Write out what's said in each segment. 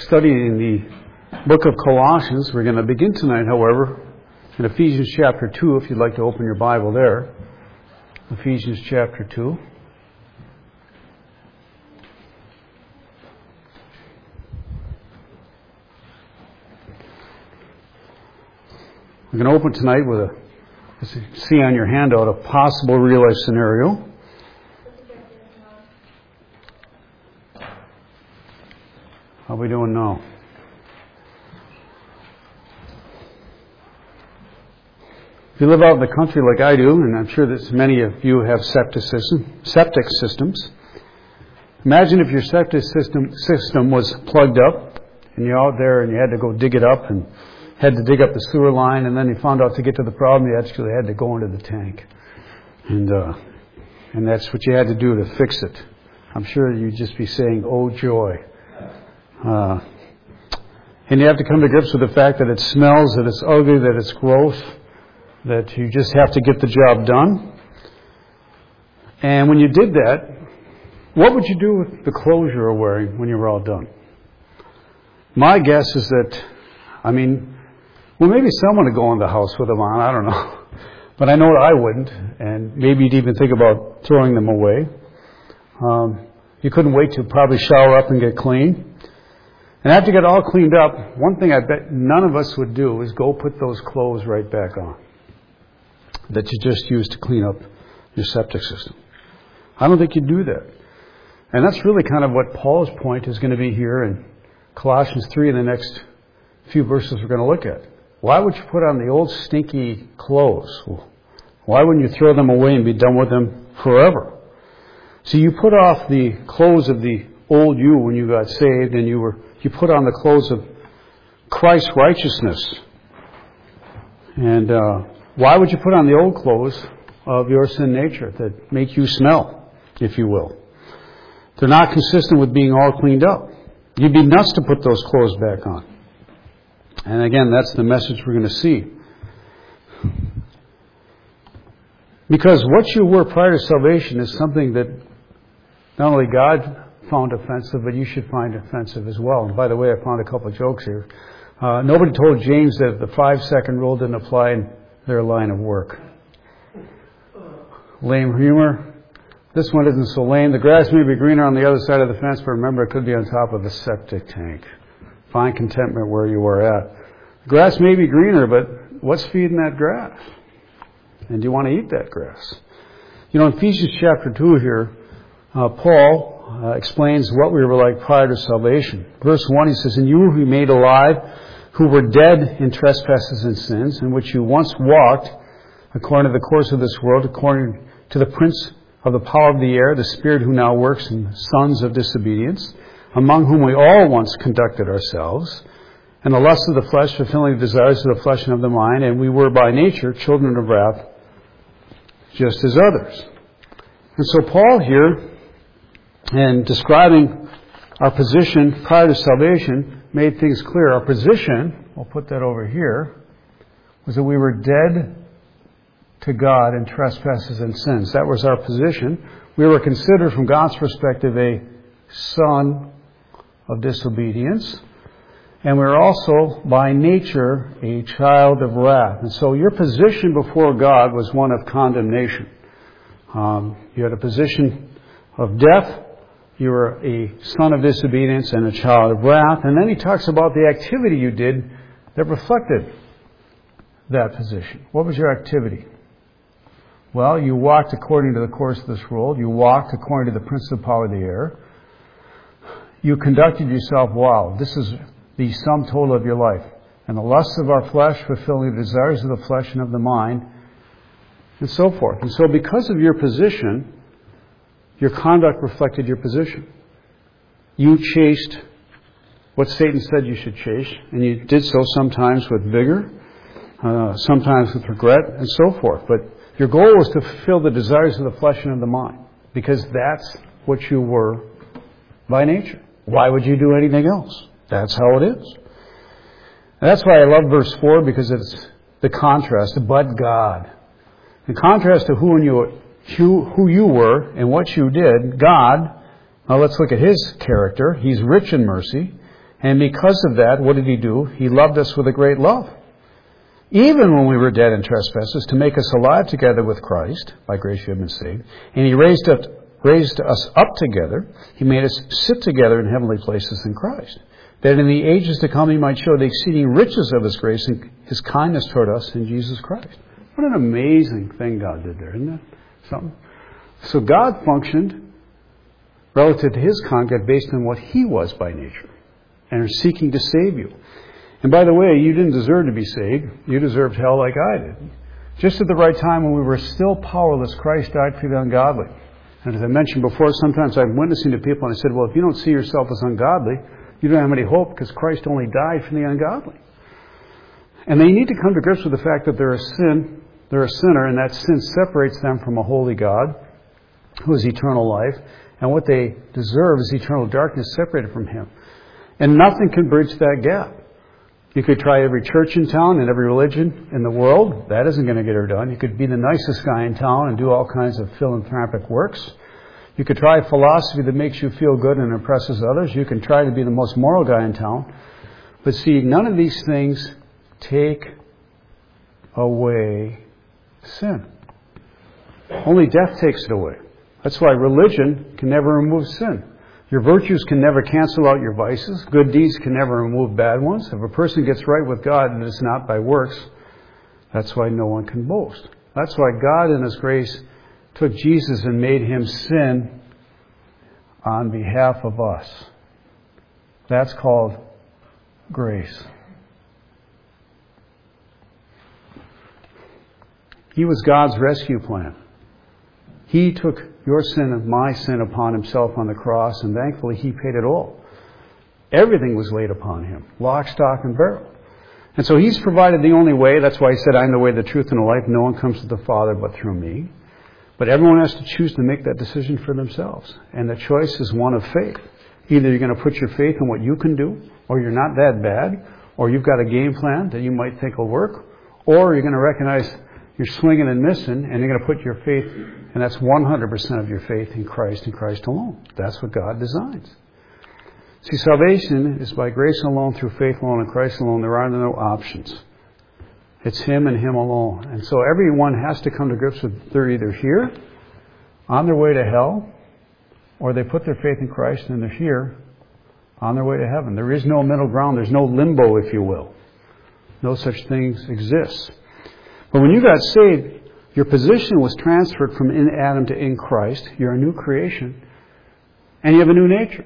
studying the book of Colossians. We're going to begin tonight, however, in Ephesians chapter 2, if you'd like to open your Bible there. Ephesians chapter 2. We're going to open tonight with as you see on your handout, a possible real-life scenario. How are we doing now? If you live out in the country like I do, and I'm sure that many of you have septic systems, imagine if your septic system was plugged up, and you're out there and you had to go dig it up and had to dig up the sewer line, and then you found out to get to the problem you actually had to go into the tank. And that's what you had to do to fix it. I'm sure you'd just be saying, oh joy. And you have to come to grips with the fact that it smells, that it's ugly, that it's gross, that you just have to get the job done. And when you did that, what would you do with the clothes you were wearing when you were all done? My guess is that, maybe someone would go in the house with them on, I don't know. But I know that I wouldn't, and maybe you'd even think about throwing them away. You couldn't wait to probably shower up and get clean. And after you get all cleaned up, one thing I bet none of us would do is go put those clothes right back on that you just used to clean up your septic system. I don't think you'd do that. And that's really kind of what Paul's point is going to be here in Colossians 3 in the next few verses we're going to look at. Why would you put on the old stinky clothes? Why wouldn't you throw them away and be done with them forever? So you put off the clothes of the old you when you got saved, and you put on the clothes of Christ's righteousness. And why would you put on the old clothes of your sin nature that make you smell, if you will? They're not consistent with being all cleaned up. You'd be nuts to put those clothes back on. And again, that's the message we're going to see. Because what you were prior to salvation is something that not only God found offensive, but you should find offensive as well. And by the way, I found a couple of jokes here. Nobody told James that the 5-second rule didn't apply in their line of work. Lame humor. This one isn't so lame. The grass may be greener on the other side of the fence, but remember, it could be on top of a septic tank. Find contentment where you are at. The grass may be greener, but what's feeding that grass? And do you want to eat that grass? In Ephesians chapter 2 here, Paul explains what we were like prior to salvation. Verse 1, he says, "And you who he made alive, who were dead in trespasses and sins, in which you once walked, according to the course of this world, according to the prince of the power of the air, the spirit who now works in sons of disobedience, among whom we all once conducted ourselves, and the lusts of the flesh, fulfilling the desires of the flesh and of the mind, and we were by nature children of wrath, just as others." And so Paul here, in describing our position prior to salvation, made things clear. Our position, we'll put that over here, was that we were dead to God in trespasses and sins. That was our position. We were considered from God's perspective a son of disobedience. And we're also, by nature, a child of wrath. And so your position before God was one of condemnation. You had a position of death. You were a son of disobedience and a child of wrath. And then he talks about the activity you did that reflected that position. What was your activity? Well, you walked according to the course of this world. You walked according to the prince of the power of the air. You conducted yourself, this is the sum total of your life. And the lusts of our flesh, fulfilling the desires of the flesh and of the mind, and so forth. And so because of your position, your conduct reflected your position. You chased what Satan said you should chase, and you did so sometimes with vigor, sometimes with regret, and so forth. But your goal was to fulfill the desires of the flesh and of the mind, because that's what you were by nature. Why would you do anything else? That's how it is. And that's why I love verse 4, because it's the contrast, but God. In contrast to who you were and what you did, God, now let's look at His character. He's rich in mercy, And because of that, what did He do? He loved us with a great love. Even when we were dead in trespasses, to make us alive together with Christ. By grace you have been saved. And He raised us up together. He made us sit together in heavenly places in Christ, that in the ages to come He might show the exceeding riches of His grace and His kindness toward us in Jesus Christ. What an amazing thing God did there, isn't it? Something. So God functioned relative to His conduct based on what He was by nature, and are seeking to save you. And by the way, you didn't deserve to be saved. You deserved hell like I did. Just at the right time when we were still powerless, Christ died for the ungodly. And as I mentioned before, sometimes I'm witnessing to people and I said, well, if you don't see yourself as ungodly, you don't have any hope because Christ only died for the ungodly. And they need to come to grips with the fact that they're a sinner, and that sin separates them from a holy God who is eternal life. And what they deserve is eternal darkness separated from Him. And nothing can bridge that gap. You could try every church in town and every religion in the world. That isn't going to get her done. You could be the nicest guy in town and do all kinds of philanthropic works. You could try philosophy that makes you feel good and impresses others. You can try to be the most moral guy in town. But see, none of these things take away sin. Only death takes it away. That's why religion can never remove sin. Your virtues can never cancel out your vices. Good deeds can never remove bad ones. If a person gets right with God and it's not by works, that's why no one can boast. That's why God in His grace took Jesus and made Him sin on behalf of us. That's called grace. He was God's rescue plan. He took your sin and my sin upon Himself on the cross, and thankfully He paid it all. Everything was laid upon Him, lock, stock, and barrel. And so He's provided the only way. That's why He said, I'm the way, the truth, and the life. No one comes to the Father but through me. But everyone has to choose to make that decision for themselves. And the choice is one of faith. Either you're going to put your faith in what you can do, or you're not that bad, or you've got a game plan that you might think will work, or you're going to recognize you're swinging and missing, and you're going to put your faith, and that's 100% of your faith in Christ and Christ alone. That's what God designs. See, salvation is by grace alone, through faith alone, in Christ alone. There are no options. It's Him and Him alone. And so everyone has to come to grips with they're either here, on their way to hell, or they put their faith in Christ and they're here, on their way to heaven. There is no middle ground. There's no limbo, if you will. No such things exist. But when you got saved, your position was transferred from in Adam to in Christ. You're a new creation. And you have a new nature.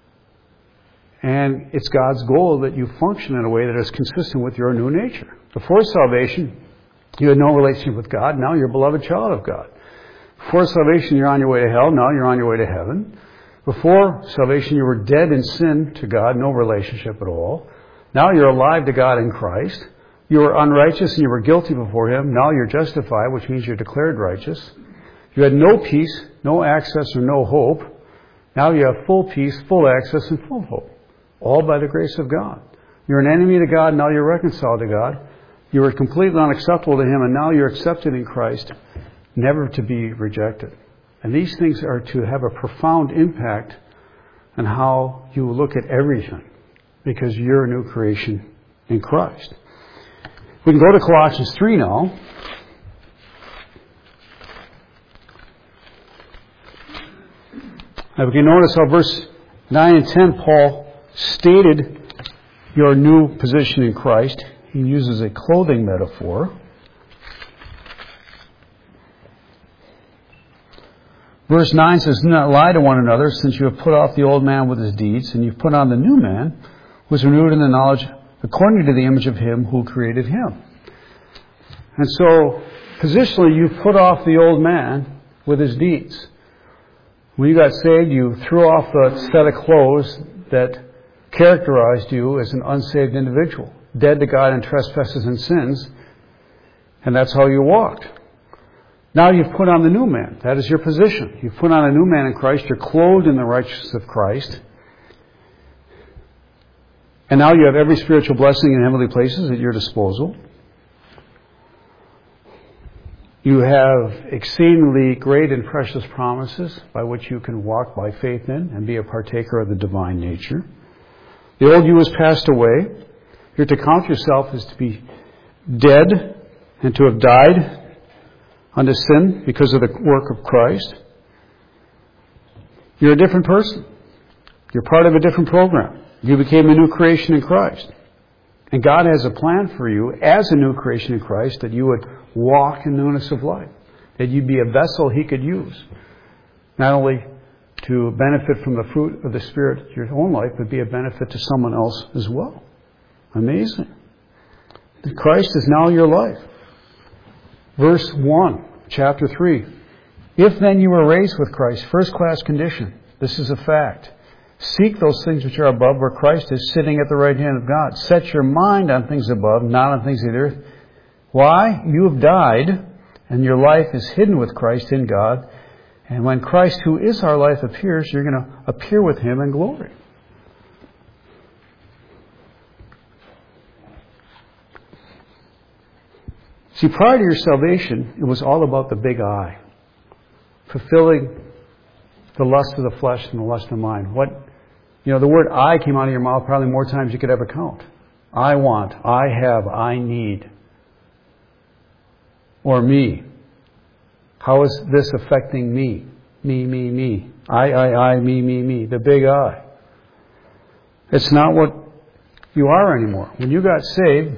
And it's God's goal that you function in a way that is consistent with your new nature. Before salvation, you had no relationship with God. Now you're a beloved child of God. Before salvation, you're on your way to hell. Now you're on your way to heaven. Before salvation, you were dead in sin to God, no relationship at all. Now you're alive to God in Christ. You were unrighteous and you were guilty before Him. Now you're justified, which means you're declared righteous. You had no peace, no access, or no hope. Now you have full peace, full access, and full hope. All by the grace of God. You're an enemy to God, now you're reconciled to God. You were completely unacceptable to Him, and now you're accepted in Christ, never to be rejected. And these things are to have a profound impact on how you look at everything, because you're a new creation in Christ. We can go to Colossians 3 now. Now we can notice how verse 9 and 10, Paul stated your new position in Christ. He uses a clothing metaphor. Verse 9 says, do not lie to one another, since you have put off the old man with his deeds, and you've put on the new man, who is renewed in the knowledge according to the image of Him who created him. And so, positionally, you put off the old man with his deeds. When you got saved, you threw off the set of clothes that characterized you as an unsaved individual, dead to God in trespasses and sins, and that's how you walked. Now you've put on the new man. That is your position. You've put on a new man in Christ. You're clothed in the righteousness of Christ. And now you have every spiritual blessing in heavenly places at your disposal. You have exceedingly great and precious promises by which you can walk by faith in and be a partaker of the divine nature. The old you has passed away. You're to count yourself as to be dead and to have died unto sin because of the work of Christ. You're a different person. You're part of a different program. You became a new creation in Christ. And God has a plan for you as a new creation in Christ that you would walk in newness of life. That you'd be a vessel He could use. Not only to benefit from the fruit of the Spirit in your own life, but be a benefit to someone else as well. Amazing. Christ is now your life. Verse 1, chapter 3. If then you were raised with Christ, first class condition. This is a fact. Seek those things which are above, where Christ is sitting at the right hand of God. Set your mind on things above, not on things of the earth. Why? You have died, and your life is hidden with Christ in God. And when Christ, who is our life, appears, you're going to appear with Him in glory. See, prior to your salvation, it was all about the big I. Fulfilling the lust of the flesh and the lust of the mind. The word I came out of your mouth probably more times than you could ever count. I want, I have, I need. Or me. How is this affecting me? Me. I, me. The big I. It's not what you are anymore. When you got saved,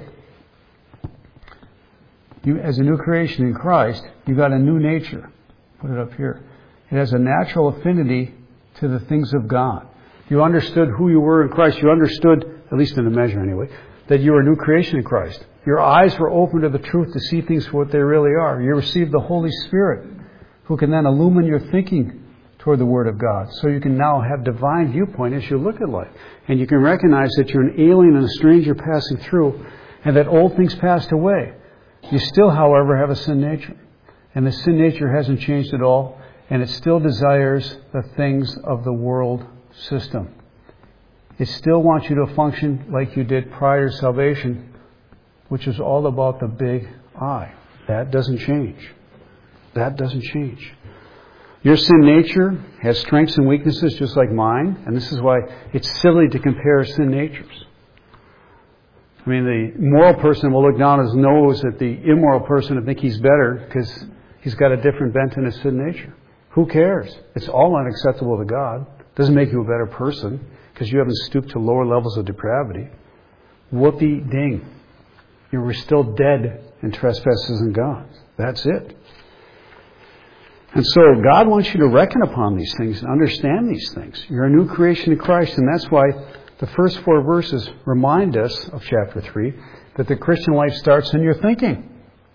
you, as a new creation in Christ, you got a new nature. Put it up here. It has a natural affinity to the things of God. You understood who you were in Christ. You understood, at least in a measure anyway, that you were a new creation in Christ. Your eyes were open to the truth to see things for what they really are. You received the Holy Spirit, who can then illumine your thinking toward the Word of God. So you can now have divine viewpoint as you look at life. And you can recognize that you're an alien and a stranger passing through, and that old things passed away. You still, however, have a sin nature. And the sin nature hasn't changed at all, and it still desires the things of the world system. It still wants you to function like you did prior to salvation, which is all about the big I. That doesn't change. That doesn't change. Your sin nature has strengths and weaknesses just like mine, and this is why it's silly to compare sin natures. I mean, the moral person will look down his nose at the immoral person and think he's better because he's got a different bent in his sin nature. Who cares? It's all unacceptable to God. It doesn't make you a better person because you haven't stooped to lower levels of depravity. Whoopee ding. You were still dead in trespasses and God. That's it. And so God wants you to reckon upon these things and understand these things. You're a new creation in Christ, and that's why the first 4 verses remind us of chapter 3 that the Christian life starts in your thinking.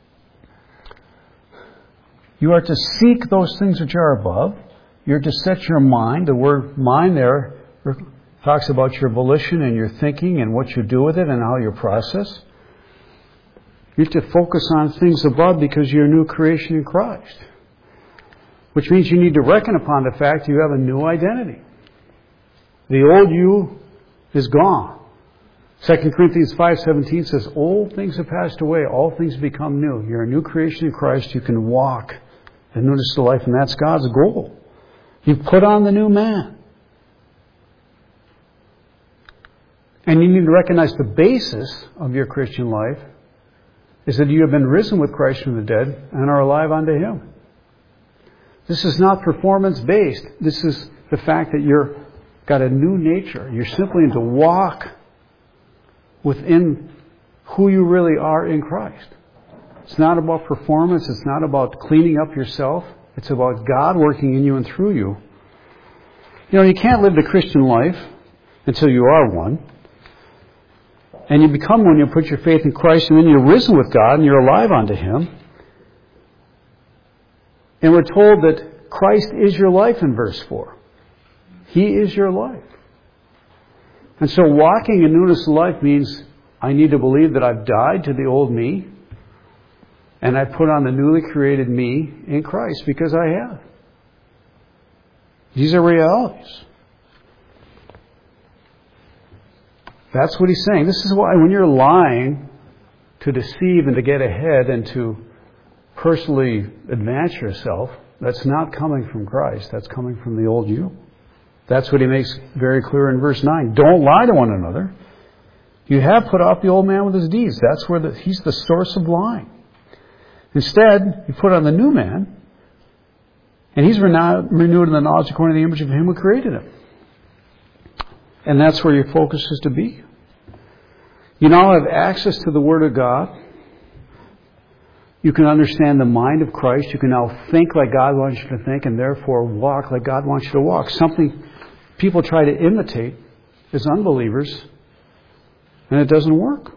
You are to seek those things which are above. You're to set your mind. The word mind there talks about your volition and your thinking and what you do with it and how you process. You're to focus on things above because you're a new creation in Christ. Which means you need to reckon upon the fact you have a new identity. The old you is gone. 2 Corinthians 5:17 says, old things have passed away, all things become new. You're a new creation in Christ. You can walk in newness of life, and that's God's goal. You put on the new man. And you need to recognize the basis of your Christian life is that you have been risen with Christ from the dead and are alive unto Him. This is not performance-based. This is the fact that you're got a new nature. You're simply to walk within who you really are in Christ. It's not about performance. It's not about cleaning up yourself. It's about God working in you and through you. You can't live the Christian life until you are one. And you become one, you put your faith in Christ, and then you're risen with God and you're alive unto Him. And we're told that Christ is your life in verse 4. He is your life. And so walking in newness of life means I need to believe that I've died to the old me and I put on the newly created me in Christ because I have. These are realities. That's what he's saying. This is why when you're lying to deceive and to get ahead and to personally advance yourself, that's not coming from Christ. That's coming from the old you. That's what he makes very clear in verse 9. Don't lie to one another. You have put off the old man with his deeds. That's where he's the source of lying. Instead, you put on the new man, and he's renewed in the knowledge according to the image of him who created him. And that's where your focus is to be. You now have access to the Word of God. You can understand the mind of Christ. You can now think like God wants you to think, and therefore walk like God wants you to walk. Something people try to imitate as unbelievers, and it doesn't work.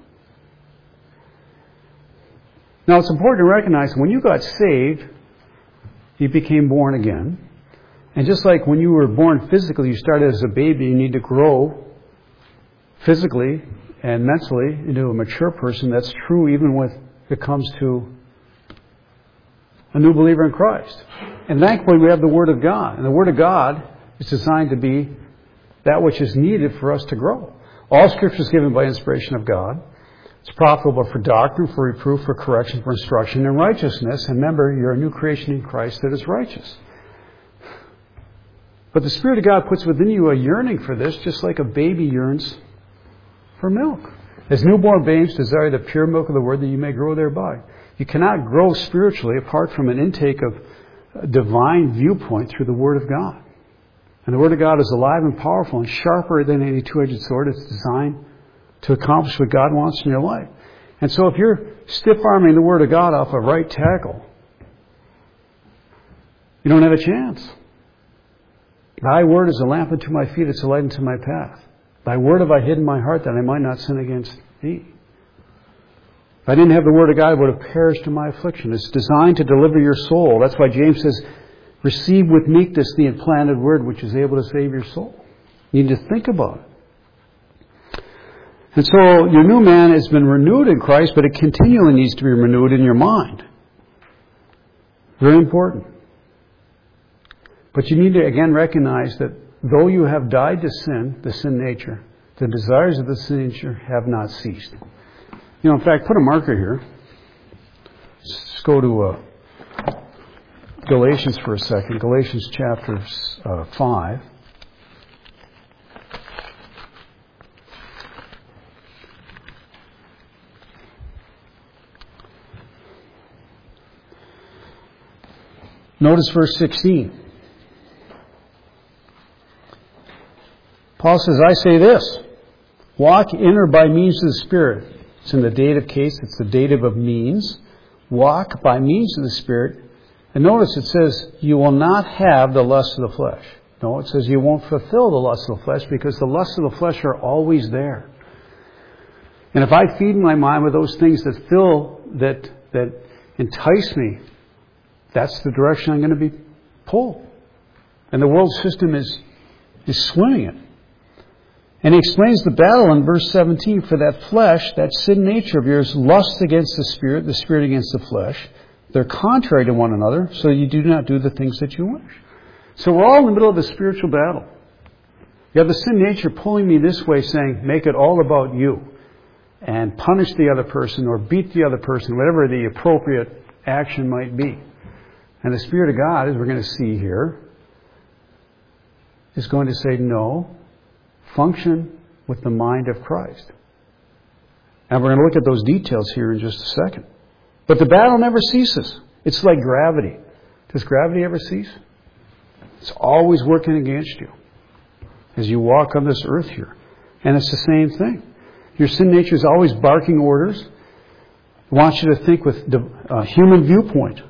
Now, it's important to recognize when you got saved, you became born again. And just like when you were born physically, you started as a baby, you need to grow physically and mentally into a mature person. That's true even when it comes to a new believer in Christ. And thankfully, we have the Word of God. And the Word of God is designed to be that which is needed for us to grow. All Scripture is given by inspiration of God. It's profitable for doctrine, for reproof, for correction, for instruction in righteousness. And remember, you're a new creation in Christ that is righteous. But the Spirit of God puts within you a yearning for this, just like a baby yearns for milk. As newborn babes desire the pure milk of the Word that you may grow thereby. You cannot grow spiritually apart from an intake of a divine viewpoint through the Word of God. And the Word of God is alive and powerful and sharper than any two-edged sword. It's designed to accomplish what God wants in your life. And so if you're stiff-arming the Word of God off a right tackle, you don't have a chance. Thy word is a lamp unto my feet, it's a light unto my path. Thy word have I hid in my heart that I might not sin against thee. If I didn't have the Word of God, I would have perished in my affliction. It's designed to deliver your soul. That's why James says, receive with meekness the implanted Word which is able to save your soul. You need to think about it. And so your new man has been renewed in Christ, but it continually needs to be renewed in your mind. Very important. But you need to again recognize that though you have died to sin, the sin nature, the desires of the sin nature have not ceased. You know, in fact, put a marker here. Let's go to Galatians for a second. Galatians chapter 5. Notice verse 16. Paul says, I say this, walk in or by means of the Spirit. It's in the dative case, it's the dative of means. Walk by means of the Spirit. And notice it says, you will not have the lust of the flesh. No, it says you won't fulfill the lust of the flesh because the lusts of the flesh are always there. And if I feed my mind with those things that entice me, that's the direction I'm going to be pulled. And the world system is swimming it. And he explains the battle in verse 17. For that flesh, that sin nature of yours, lusts against the Spirit against the flesh. They're contrary to one another, so you do not do the things that you wish. So we're all in the middle of a spiritual battle. You have the sin nature pulling me this way, saying, make it all about you. And punish the other person or beat the other person, whatever the appropriate action might be. And the Spirit of God, as we're going to see here, is going to say, no, function with the mind of Christ. And we're going to look at those details here in just a second. But the battle never ceases. It's like gravity. Does gravity ever cease? It's always working against you as you walk on this earth here. And it's the same thing. Your sin nature is always barking orders. It wants you to think with a human viewpoint.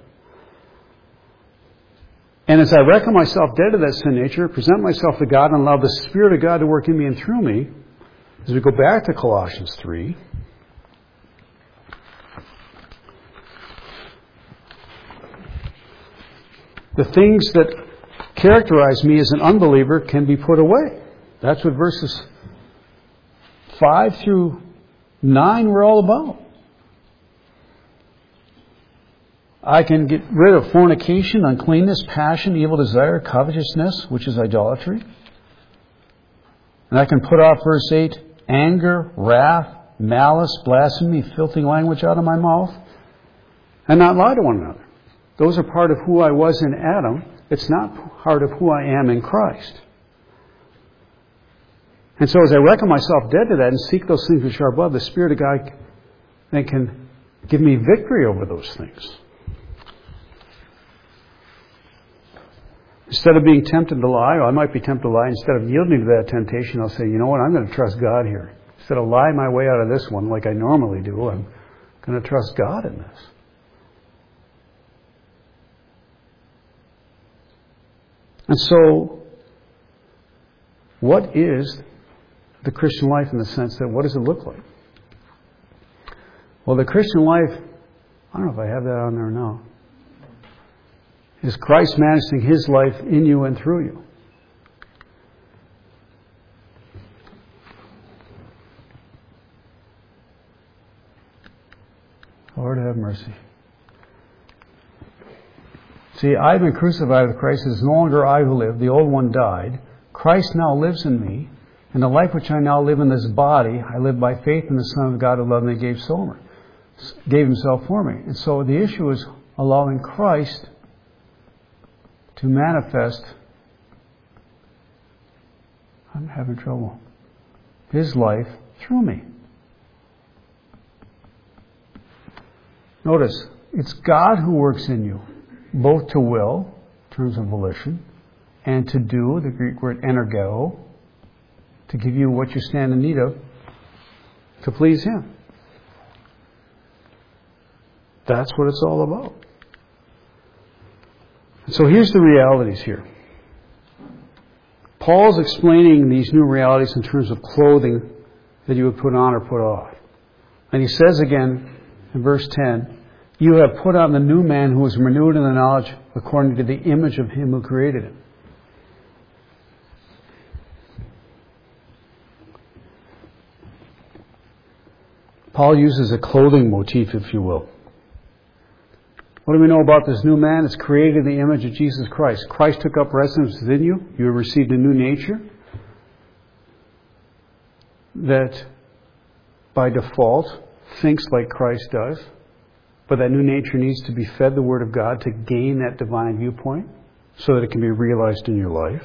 And as I reckon myself dead to that sin nature, present myself to God and allow the Spirit of God to work in me and through me, as we go back to Colossians 3, the things that characterize me as an unbeliever can be put away. That's what verses 5 through 9 were all about. I can get rid of fornication, uncleanness, passion, evil desire, covetousness, which is idolatry. And I can put off, verse 8, anger, wrath, malice, blasphemy, filthy language out of my mouth, and not lie to one another. Those are part of who I was in Adam. It's not part of who I am in Christ. And so as I reckon myself dead to that and seek those things which are above, the Spirit of God then can give me victory over those things. Instead of being tempted to lie, or I might be tempted to lie, instead of yielding to that temptation, I'll say, you know what, I'm going to trust God here. Instead of lie my way out of this one like I normally do, I'm going to trust God in this. And so, what is the Christian life in the sense that, what does it look like? Well, the Christian life, I don't know if I have that on there now, is Christ manifesting His life in you and through you. Lord have mercy. See, I've been crucified with Christ. It is no longer I who live. The old one died. Christ now lives in me. And the life which I now live in this body, I live by faith in the Son of God who loved me and gave Himself for me. And so the issue is allowing Christ to manifest, I'm having trouble, His life through me. Notice, it's God who works in you, both to will, in terms of volition, and to do, the Greek word energeo, to give you what you stand in need of, to please Him. That's what it's all about. So here's the realities here. Paul's explaining these new realities in terms of clothing that you would put on or put off. And he says again in verse 10, you have put on the new man who is renewed in the knowledge according to the image of Him who created him. Paul uses a clothing motif, if you will. What do we know about this new man? It's created in the image of Jesus Christ. Christ took up residence within you. You have received a new nature that by default thinks like Christ does. But that new nature needs to be fed the Word of God to gain that divine viewpoint so that it can be realized in your life.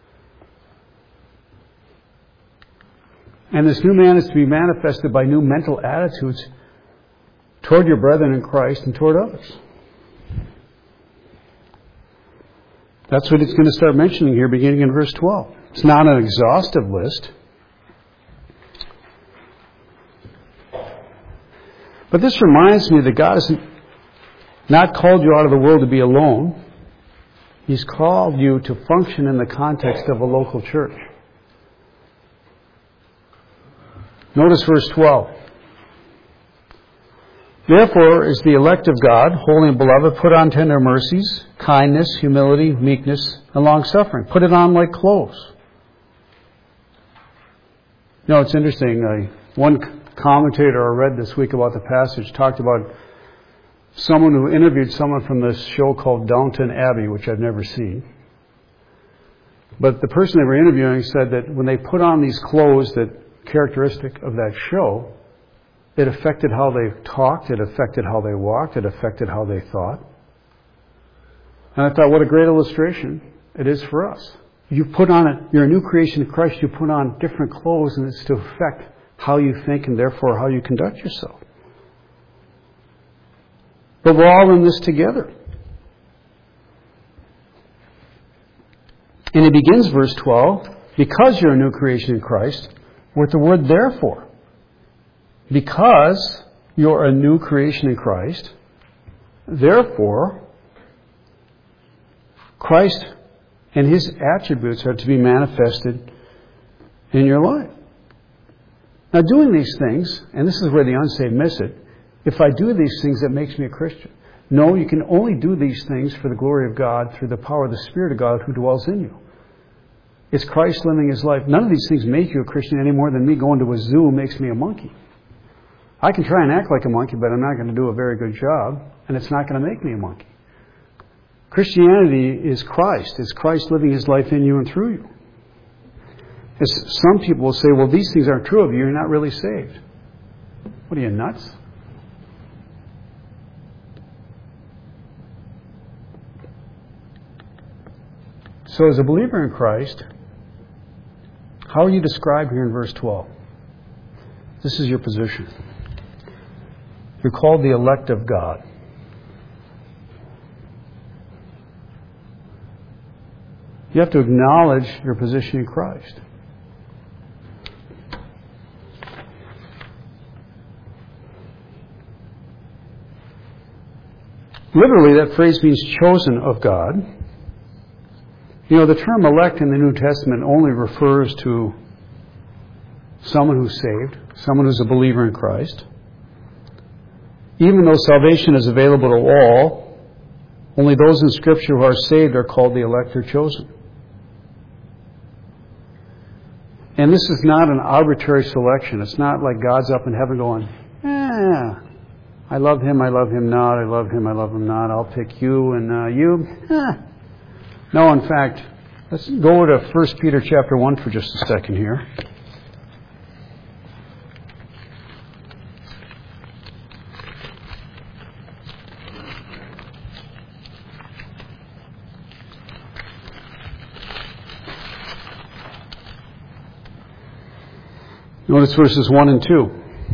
And this new man is to be manifested by new mental attitudes toward your brethren in Christ and toward others. That's what it's going to start mentioning here beginning in verse 12. It's not an exhaustive list. But this reminds me that God has not called you out of the world to be alone. He's called you to function in the context of a local church. Notice verse 12. Therefore, as the elect of God, holy and beloved, put on tender mercies, kindness, humility, meekness, and long-suffering. Put it on like clothes. You know, it's interesting. One commentator I read this week about the passage talked about someone who interviewed someone from this show called Downton Abbey, which I've never seen. But the person they were interviewing said that when they put on these clothes that characteristic of that show, it affected how they talked, it affected how they walked, it affected how they thought. And I thought, what a great illustration it is for us. You put on it, you're a new creation in Christ, you put on different clothes, and it's to affect how you think and therefore how you conduct yourself. But we're all in this together. And it begins verse 12, because you're a new creation in Christ, with the word therefore. Because you're a new creation in Christ, therefore, Christ and His attributes are to be manifested in your life. Now, doing these things, and this is where the unsaved miss it, if I do these things, that makes me a Christian. No, you can only do these things for the glory of God through the power of the Spirit of God who dwells in you. It's Christ living His life. None of these things make you a Christian any more than me going to a zoo makes me a monkey. I can try and act like a monkey, but I'm not going to do a very good job, and it's not going to make me a monkey. Christianity is Christ. It's Christ living His life in you and through you. As some people will say, well, these things aren't true of you. You're not really saved. What are you, nuts? So as a believer in Christ, How are you described here in verse 12? This is your position. You're called the elect of God. You have to acknowledge your position in Christ. Literally, that phrase means chosen of God. You know, the term elect in the New Testament only refers to someone who's saved, someone who's a believer in Christ. Even though salvation is available to all, only those in Scripture who are saved are called the elect or chosen. And this is not an arbitrary selection. It's not like God's up in heaven going, I love him not, I love him not, I'll pick you and you. No, in fact, let's go to 1 Peter chapter 1 for just a second here. Notice verses 1 and 2.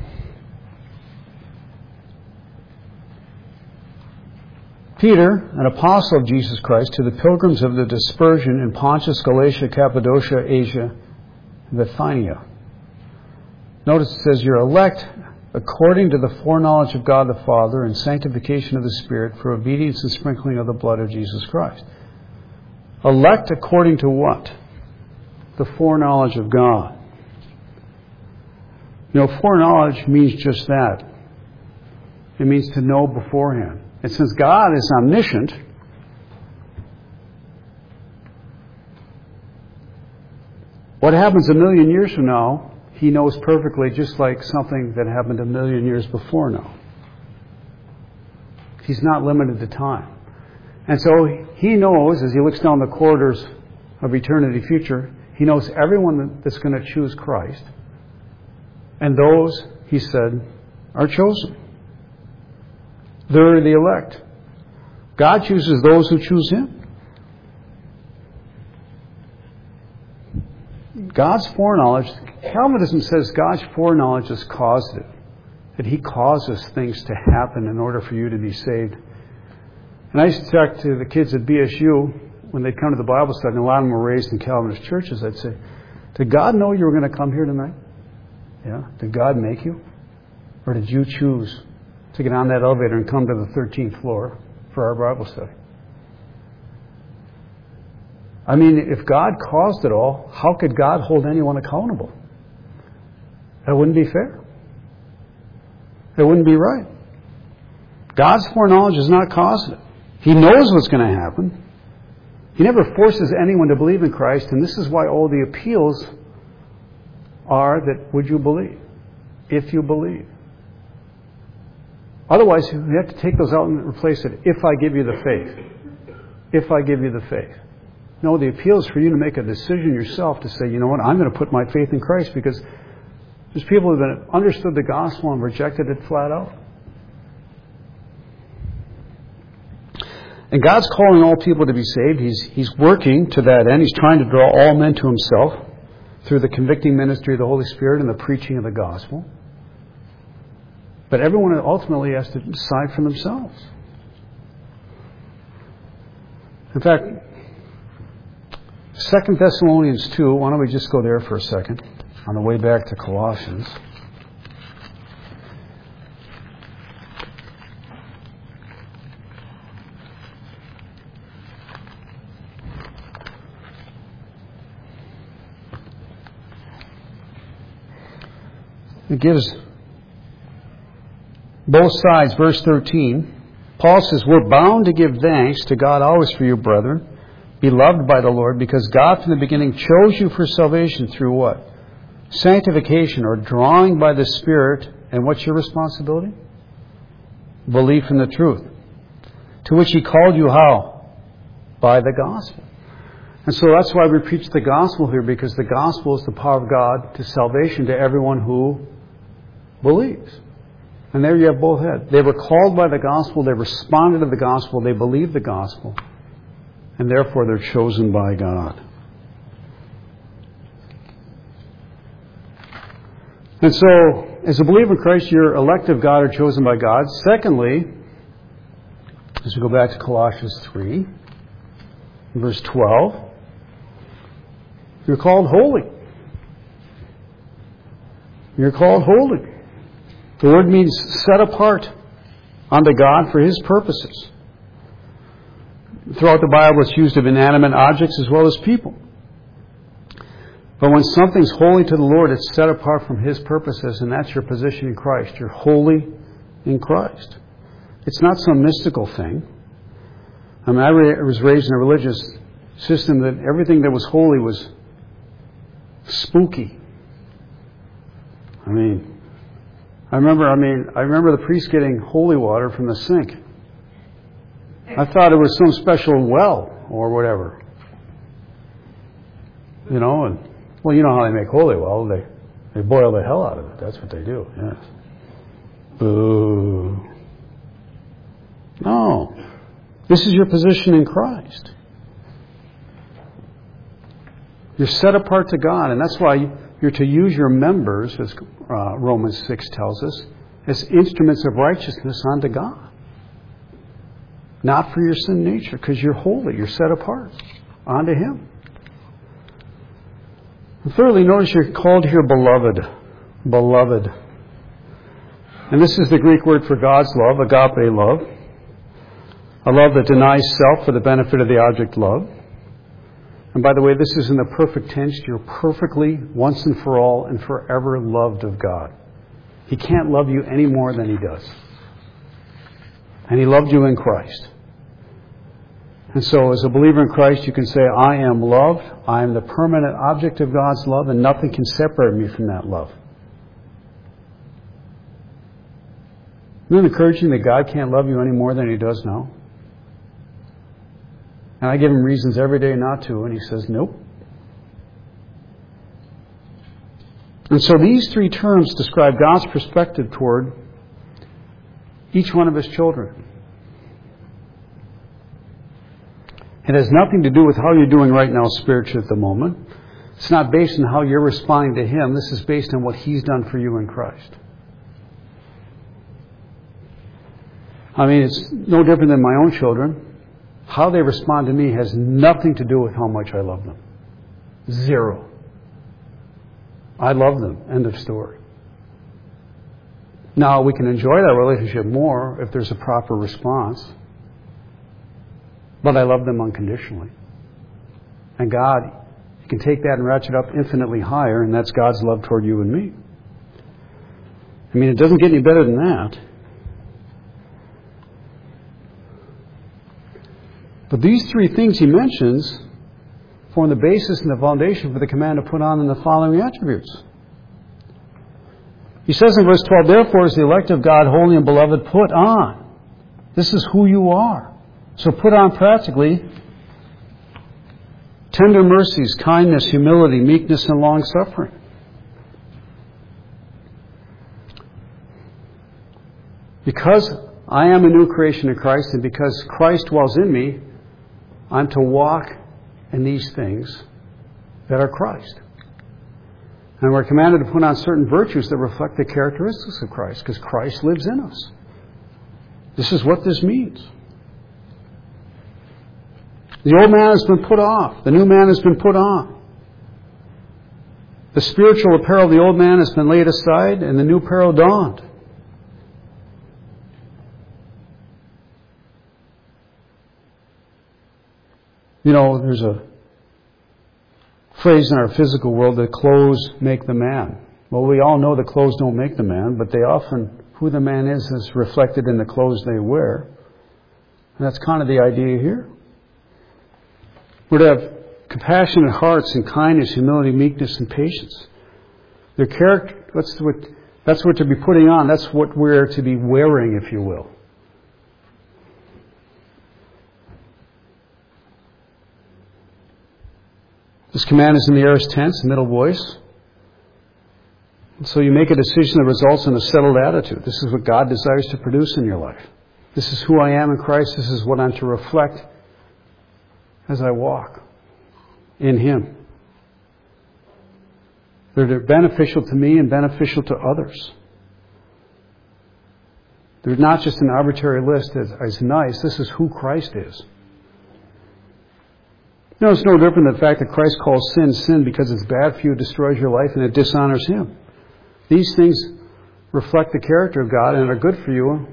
Peter, an apostle of Jesus Christ, to the pilgrims of the dispersion in Pontus, Galatia, Cappadocia, Asia, and Bithynia. Notice it says, you're elect according to the foreknowledge of God the Father and sanctification of the Spirit for obedience and sprinkling of the blood of Jesus Christ. Elect according to what? The foreknowledge of God. You know, foreknowledge means just that. It means to know beforehand. And since God is omniscient, what happens a million years from now, He knows perfectly, just like something that happened a million years before now. He's not limited to time. And so He knows, as He looks down the corridors of eternity future, He knows everyone that's going to choose Christ. And those, He said, are chosen. They're the elect. God chooses those who choose Him. God's foreknowledge, Calvinism says God's foreknowledge is causative. That He causes things to happen in order for you to be saved. And I used to talk to the kids at BSU when they'd come to the Bible study, and a lot of them were raised in Calvinist churches. I'd say, did God know you were going to come here tonight? Yeah. Did God make you? Or did you choose to get on that elevator and come to the 13th floor for our Bible study? I mean, if God caused it all, how could God hold anyone accountable? That wouldn't be fair. It wouldn't be right. God's foreknowledge is not causative. He knows what's going to happen. He never forces anyone to believe in Christ, and this is why all the appeals are that, would you believe? If you believe. Otherwise, you have to take those out and replace it. If I give you the faith. If I give you the faith. No, the appeal is for you to make a decision yourself to say, you know what, I'm going to put my faith in Christ, because there's people who have understood the gospel and rejected it flat out. And God's calling all people to be saved. He's working to that end. He's trying to draw all men to Himself through the convicting ministry of the Holy Spirit and the preaching of the gospel. But everyone ultimately has to decide for themselves. In fact, 2 Thessalonians 2, why don't we just go there for a second on the way back to Colossians. It gives both sides. Verse 13, Paul says, we're bound to give thanks to God always for you, brethren, beloved by the Lord, because God from the beginning chose you for salvation through what? Sanctification, or drawing by the Spirit. And what's your responsibility? Belief in the truth. To which He called you how? By the gospel. And so that's why we preach the gospel here, because the gospel is the power of God to salvation to everyone who believes. And there you have both heads. They were called by the gospel, they responded to the gospel, they believed the gospel, and therefore they're chosen by God. And so, as a believer in Christ, you're elect of God or chosen by God. Secondly, as we go back to Colossians 3, verse 12, you're called holy. You're called holy. The word means set apart unto God for His purposes. Throughout the Bible, it's used of inanimate objects as well as people. But when something's holy to the Lord, it's set apart from His purposes, and that's your position in Christ. You're holy in Christ. It's not some mystical thing. I mean, I was raised in a religious system that everything that was holy was spooky. I remember the priest getting holy water from the sink. I thought it was some special well or whatever. You know, and well, you know how they make holy well. They boil the hell out of it. That's what they do. Yes. Boo. No. This is your position in Christ. You're set apart to God, and that's why you're to use your members, as Romans 6 tells us, as instruments of righteousness unto God. Not for your sin nature, because you're holy. You're set apart unto Him. And thirdly, notice you're called here beloved. Beloved. And this is the Greek word for God's love, agape love. A love that denies self for the benefit of the object loved. And by the way, this is in the perfect tense. You're perfectly, once and for all, and forever loved of God. He can't love you any more than He does. And He loved you in Christ. And so, as a believer in Christ, you can say, I am loved. I am the permanent object of God's love, and nothing can separate me from that love. Isn't it encouraging that God can't love you any more than He does now? And I give Him reasons every day not to, and He says, nope. And so these three terms describe God's perspective toward each one of His children. It has nothing to do with how you're doing right now spiritually at the moment. It's not based on how you're responding to Him. This is based on what He's done for you in Christ. I mean, it's no different than my own children. How they respond to me has nothing to do with how much I love them. Zero. I love them. End of story. Now, we can enjoy that relationship more if there's a proper response. But I love them unconditionally. And God, you can take that and ratchet up infinitely higher, and that's God's love toward you and me. I mean, it doesn't get any better than that. But these three things He mentions form the basis and the foundation for the command to put on in the following attributes. He says in verse 12, therefore, as the elect of God, holy and beloved, put on. This is who you are. So put on practically tender mercies, kindness, humility, meekness, and long-suffering. Because I am a new creation in Christ, and because Christ dwells in me, I'm to walk in these things that are Christ. And we're commanded to put on certain virtues that reflect the characteristics of Christ, because Christ lives in us. This is what this means. The old man has been put off. The new man has been put on. The spiritual apparel of the old man has been laid aside, and the new apparel donned. You know, there's a phrase in our physical world that clothes make the man. Well, we all know that clothes don't make the man, but they often, who the man is reflected in the clothes they wear. And that's kind of the idea here. We're to have compassionate hearts and kindness, humility, meekness, and patience. Their character, that's what to be putting on. That's what we're to be wearing, if you will. This command is in the aorist tense, middle voice. And so you make a decision that results in a settled attitude. This is what God desires to produce in your life. This is who I am in Christ. This is what I'm to reflect as I walk in Him. They're beneficial to me and beneficial to others. They're not just an arbitrary list as nice. This is who Christ is. You know, it's no different than the fact that Christ calls sin, sin because it's bad for you, it destroys your life, and it dishonors Him. These things reflect the character of God and are good for you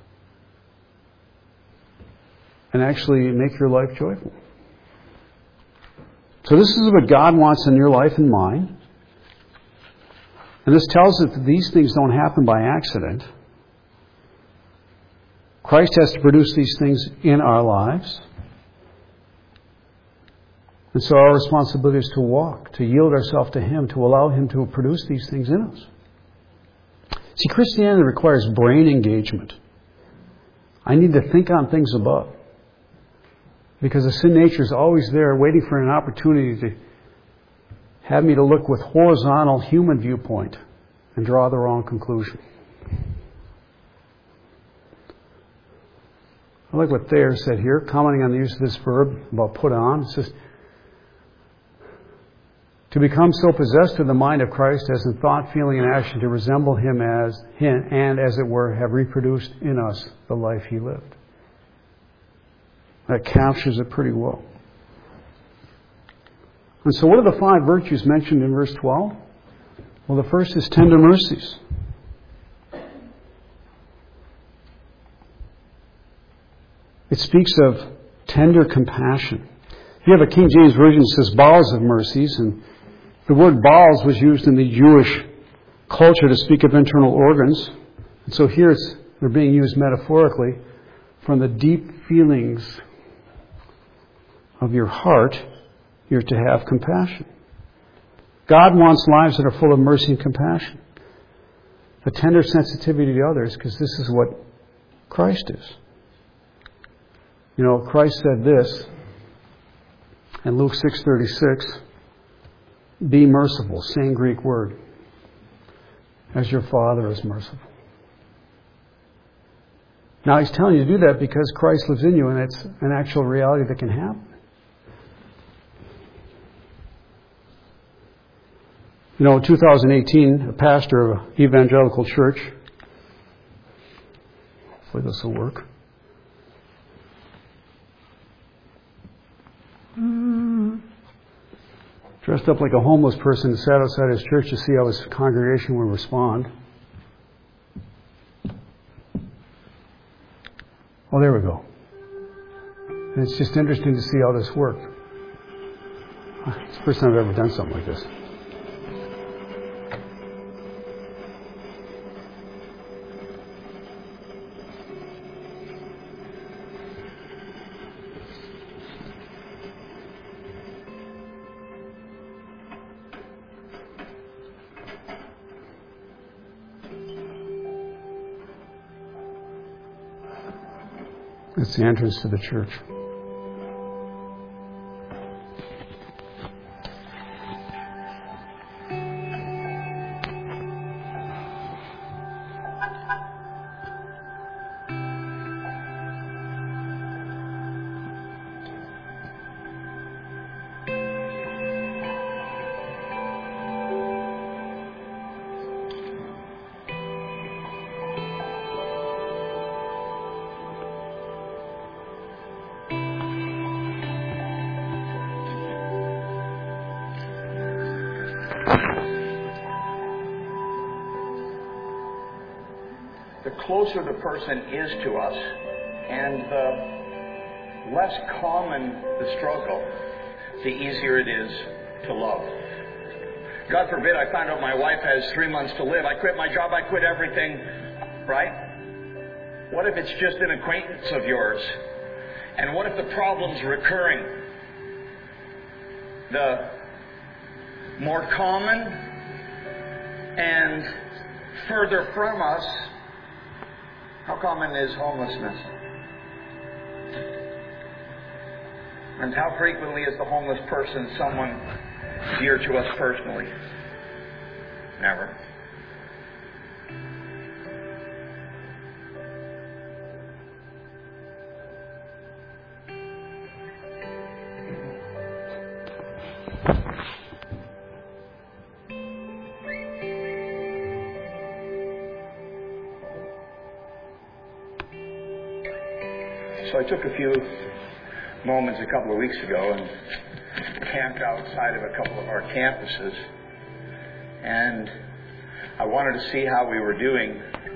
and actually make your life joyful. So this is what God wants in your life and mine. And this tells us that these things don't happen by accident. Christ has to produce these things in our lives. And so our responsibility is to walk, to yield ourselves to Him, to allow Him to produce these things in us. See, Christianity requires brain engagement. I need to think on things above. Because the sin nature is always there, waiting for an opportunity to have me to look with horizontal human viewpoint and draw the wrong conclusion. I like what Thayer said here, commenting on the use of this verb about put on. It says, to become so possessed of the mind of Christ as in thought, feeling, and action to resemble Him and as it were, have reproduced in us the life He lived. That captures it pretty well. And so what are the 5 virtues mentioned in verse 12? Well, the first is tender mercies. It speaks of tender compassion. If you have a King James Version that says bowels of mercies, and the word bowels was used in the Jewish culture to speak of internal organs. And so here they're being used metaphorically. From the deep feelings of your heart, you're to have compassion. God wants lives that are full of mercy and compassion. A tender sensitivity to others, because this is what Christ is. You know, Christ said this in Luke 6:36, be merciful, same Greek word, as your Father is merciful. Now He's telling you to do that because Christ lives in you, and it's an actual reality that can happen. You know, in 2018, a pastor of an evangelical church, hopefully this will work, dressed up like a homeless person and sat outside his church to see how his congregation would respond. Well, there we go. And it's just interesting to see how this worked. It's the first time I've ever done something like this. It's the entrance to the church. The closer the person is to us and the less common the struggle, the easier it is to love. God forbid I find out my wife has 3 months to live. I quit my job, I quit everything, right? What if it's just an acquaintance of yours? And what if the problem's recurring? The more common and further from us, how common is homelessness? And how frequently is the homeless person someone dear to us personally? Never. So I took a few moments a couple of weeks ago and camped outside of a couple of our campuses. And I wanted to see how we were doing,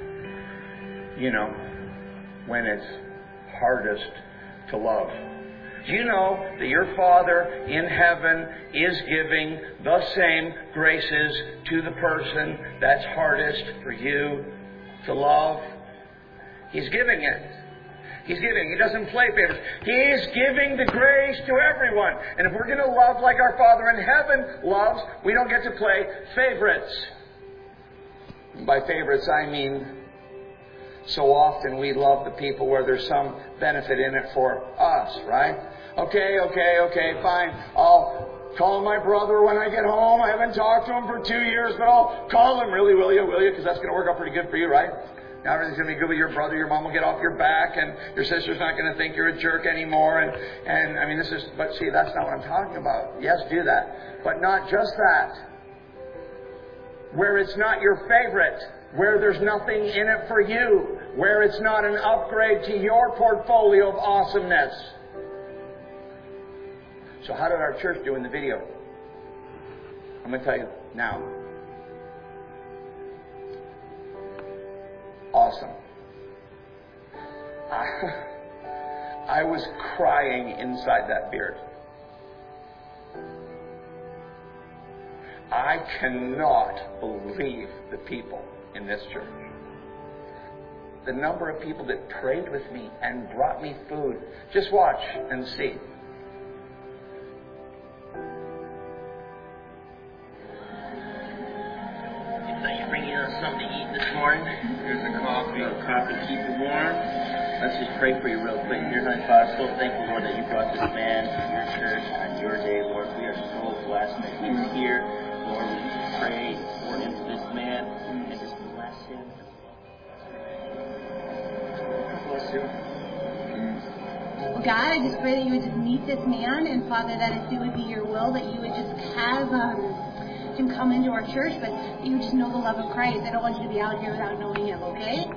when it's hardest to love. Do you know that your Father in heaven is giving the same graces to the person that's hardest for you to love? He's giving it. He's giving. He doesn't play favorites. He's giving the grace to everyone. And if we're going to love like our Father in heaven loves, we don't get to play favorites. By favorites, I mean so often we love the people where there's some benefit in it for us, right? Okay, fine. I'll call my brother when I get home. I haven't talked to him for 2 years, but I'll call him. Really, will you? Because that's going to work out pretty good for you, right? Now everything's going to be good with your brother. Your mom will get off your back, and your sister's not going to think you're a jerk anymore. And I mean, but see, that's not what I'm talking about. Yes, do that. But not just that. Where it's not your favorite, where there's nothing in it for you, where it's not an upgrade to your portfolio of awesomeness. So how did our church do in the video? I'm going to tell you now. Awesome. I was crying inside that beard. I cannot believe the people in this church. The number of people that prayed with me and brought me food. Just watch and see. Thanks for bringing us something to eat this morning. Here's a coffee. Keep it warm. Let's just pray for you real quick. Dear Heavenly Father, so thankful, Lord, that you brought this man to your church on your day, Lord. We are so blessed that he's here. Lord, we pray for him to this man and just bless him. Bless him. Well, God, I just pray that you would just meet this man, and Father, that if it would be your will, that you would just have him come into our church, but you just know the love of Christ. I don't want you to be out here without knowing him, okay?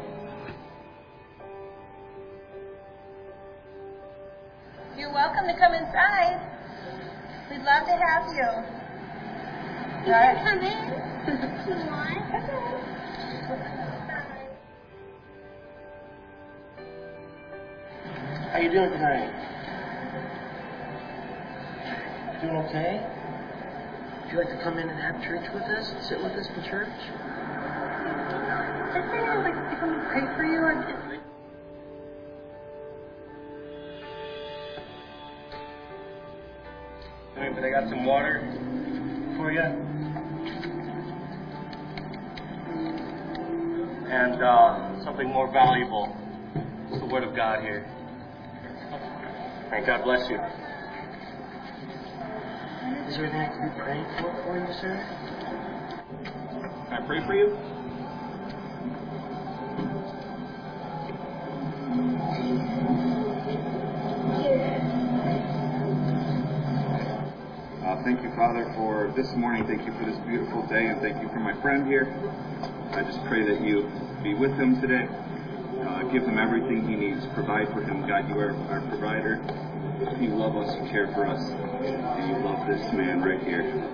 You're welcome to come inside. We'd love to have you. You can come in. You want? How you doing tonight? Doing okay? Would you like to come in and have church with us? Sit with us in church? Just say I'd like to come and pray for you, or just... But I got some water for you. And something more valuable. It's the Word of God here. And God bless you. Is there anything I can be praying for you, sir? Can I pray for you? Thank you, Father, for this morning. Thank you for this beautiful day, and thank you for my friend here. I just pray that you be with him today. Give him everything he needs. Provide for him. God, you are our provider. You love us. You care for us. And you love this man right here.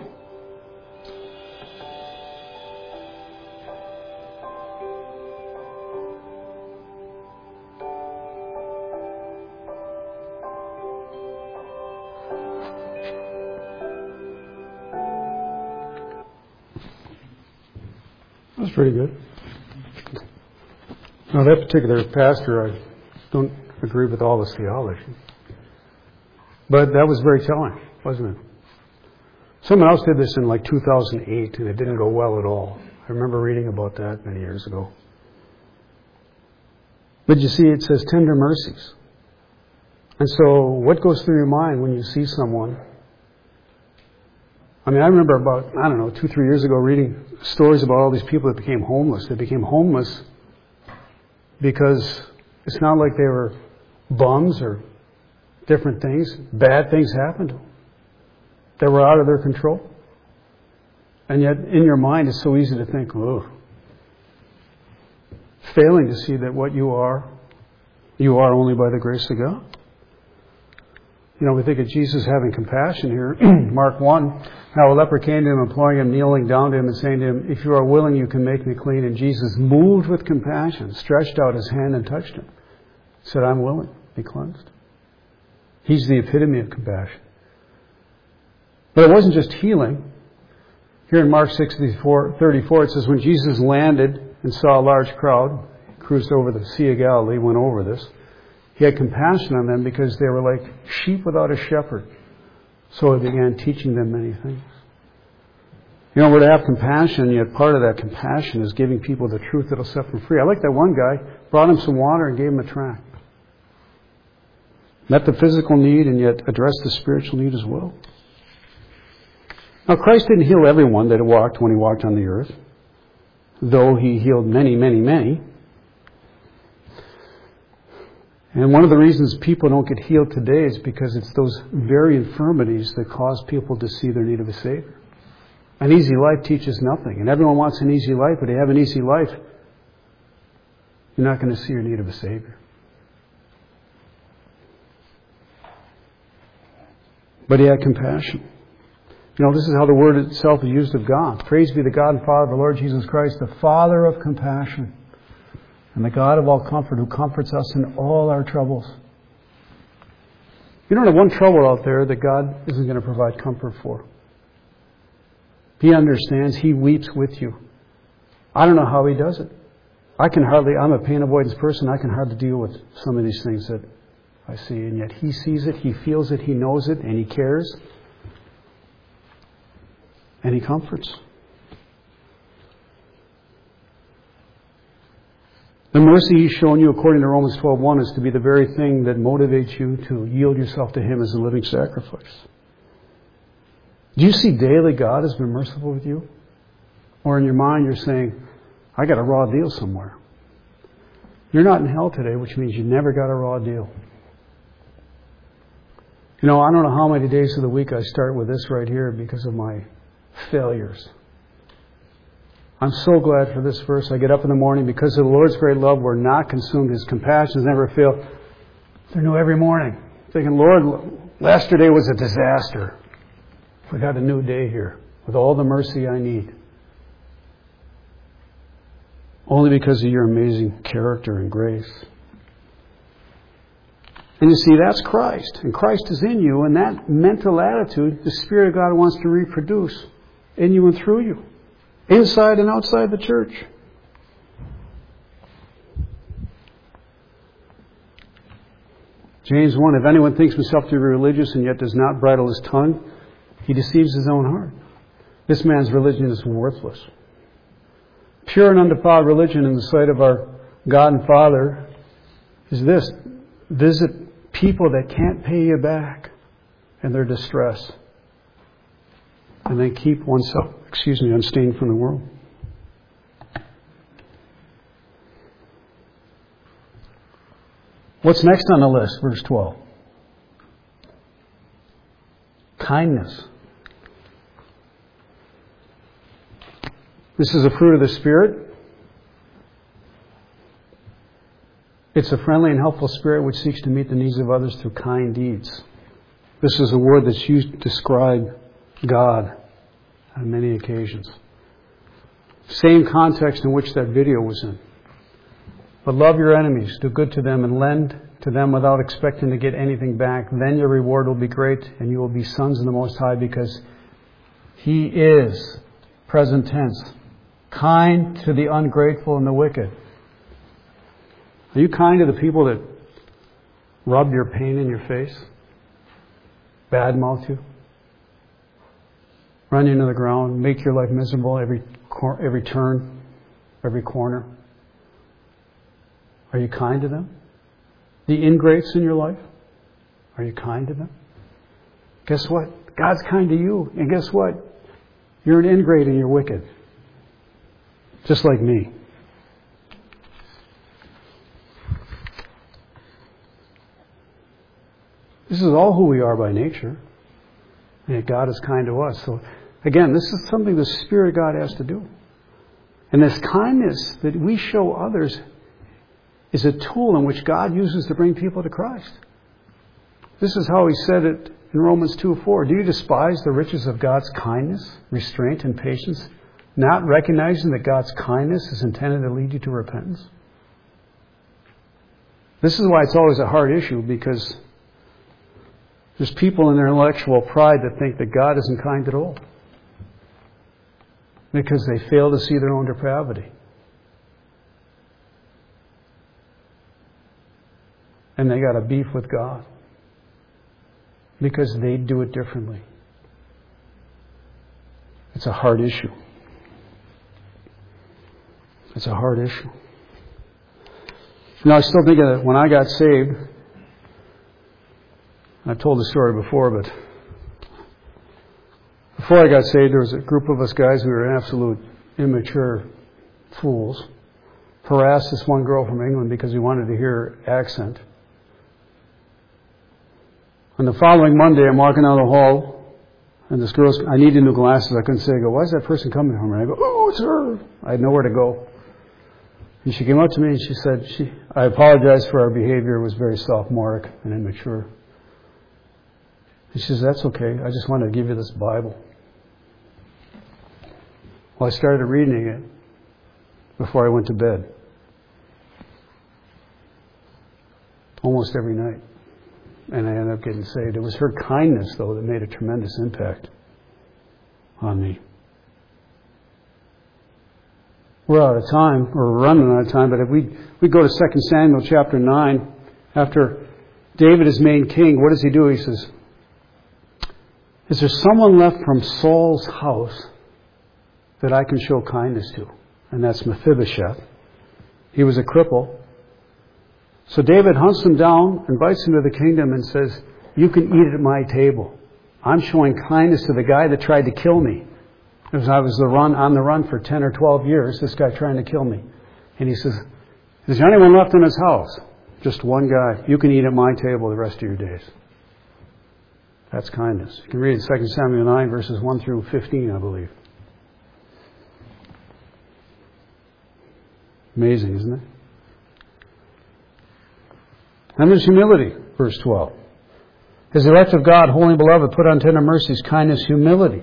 That's pretty good. Now, that particular pastor, I don't agree with all his theology. But that was very telling, wasn't it? Someone else did this in like 2008, and it didn't go well at all. I remember reading about that many years ago. But you see, it says tender mercies. And so what goes through your mind when you see someone? I mean, I remember about, 2-3 years ago reading stories about all these people that became homeless. They became homeless because it's not like they were bums or different things. Bad things happened to them that were out of their control. And yet, in your mind, it's so easy to think, oh, failing to see that what you are You are only by the grace of God. You know, we think of Jesus having compassion here. Mark 1, now a leper came to him, imploring him, kneeling down to him and saying to him, if you are willing, you can make me clean. And Jesus, moved with compassion, stretched out his hand and touched him. Said, I'm willing, be cleansed. He's the epitome of compassion. But it wasn't just healing. Here in Mark 6:34, it says, when Jesus landed and saw a large crowd, cruised over the Sea of Galilee, went over this, he had compassion on them because they were like sheep without a shepherd. So he began teaching them many things. You know, we're to have compassion, yet part of that compassion is giving people the truth that will set them free. I like that one guy, brought him some water and gave him a tract. Met the physical need and yet addressed the spiritual need as well. Now, Christ didn't heal everyone that walked when he walked on the earth, though he healed many, many, many. And one of the reasons people don't get healed today is because it's those very infirmities that cause people to see their need of a Savior. An easy life teaches nothing. And everyone wants an easy life, but if you have an easy life, you're not going to see your need of a Savior. But he had compassion. You know, this is how the word itself is used of God. Praise be the God and Father of our Lord Jesus Christ, the Father of compassion, and the God of all comfort, who comforts us in all our troubles. You don't have one trouble out there that God isn't going to provide comfort for. He understands. He weeps with you. I don't know how he does it. I'm a pain avoidance person. I can hardly deal with some of these things that I see. And yet he sees it, he feels it, he knows it, and he cares. And he comforts. The mercy he's shown you, according to Romans 12:1, is to be the very thing that motivates you to yield yourself to him as a living sacrifice. Do you see daily God has been merciful with you? Or in your mind you're saying, I got a raw deal somewhere. You're not in hell today, which means you never got a raw deal. You know, I don't know how many days of the week I start with this right here because of my failures. I'm so glad for this verse. I get up in the morning, because of the Lord's great love, we're not consumed. His compassions never fail. They're new every morning. Thinking, Lord, yesterday was a disaster. We got a new day here with all the mercy I need. Only because of your amazing character and grace. And you see, that's Christ. And Christ is in you. And that mental attitude, the Spirit of God wants to reproduce in you and through you. Inside and outside the church. James 1, if anyone thinks himself to be religious and yet does not bridle his tongue, he deceives his own heart. This man's religion is worthless. Pure and undefiled religion in the sight of our God and Father is this: visit people that can't pay you back in their distress, and then keep oneself, unstained from the world. What's next on the list? Verse 12. Kindness. This is a fruit of the Spirit. It's a friendly and helpful spirit which seeks to meet the needs of others through kind deeds. This is a word that's used to describe God on many occasions. Same context in which that video was in. But love your enemies, do good to them, and lend to them without expecting to get anything back. Then your reward will be great, and you will be sons of the Most High, because He is, present tense, kind to the ungrateful and the wicked. Are you kind to the people that rub your pain in your face? Badmouth you? Run you into the ground? Make your life miserable every turn, every corner? Are you kind to them? The ingrates in your life? Are you kind to them? Guess what? God's kind to you. And guess what? You're an ingrate and you're wicked. Just like me. This is all who we are by nature. And yet God is kind to us. So again, this is something the Spirit of God has to do. And this kindness that we show others is a tool in which God uses to bring people to Christ. This is how he said it in Romans 2:4. Do you despise the riches of God's kindness, restraint, and patience, not recognizing that God's kindness is intended to lead you to repentance? This is why it's always a hard issue, because there's people in their intellectual pride that think that God isn't kind at all, because they fail to see their own depravity. And they got a beef with God because they do it differently. It's a hard issue. It's a hard issue. I still think of when I got saved. I've told the story before, but before I got saved, there was a group of us guys who were absolute immature fools. Harassed this one girl from England because we wanted to hear her accent. On the following Monday, I'm walking down the hall, and this girl's, I needed new glasses. I couldn't say, why is that person coming from me? I go, oh, it's her. I had nowhere to go. And she came up to me and she said, I apologize for our behavior. It was very sophomoric and immature. And she says, that's okay. I just wanted to give you this Bible. Well, I started reading it before I went to bed. Almost every night. And I ended up getting saved. It was her kindness, though, that made a tremendous impact on me. We're out of time. We're running out of time. But if we go to 2 Samuel chapter 9, after David is made king, what does he do? He says, is there someone left from Saul's house that I can show kindness to? And that's Mephibosheth. He was a cripple. So David hunts him down, invites him to the kingdom, and says, you can eat at my table. I'm showing kindness to the guy that tried to kill me. Because I was on the run for 10 or 12 years, this guy trying to kill me. And he says, is there anyone left in his house? Just one guy. You can eat at my table the rest of your days. That's kindness. You can read it in 2 Samuel 9, verses 1 through 15, I believe. Amazing, isn't it? And there's humility, verse 12. As the elect of God, holy and beloved, put on tender mercies, kindness, humility.